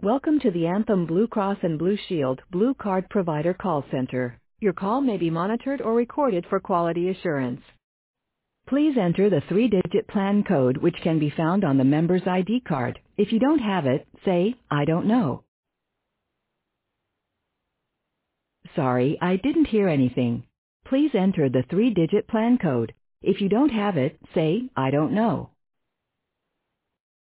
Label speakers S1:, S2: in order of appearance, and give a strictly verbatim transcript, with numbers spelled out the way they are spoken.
S1: Welcome to the Anthem Blue Cross and Blue Shield Blue Card Provider Call Center. Your call may be monitored or recorded for quality assurance. Please enter the three-digit plan code which can be found on the member's I D card. If you don't have it, say, "I don't know." Sorry, I didn't hear anything. Please enter the three-digit plan code. If you don't have it, say, "I don't know."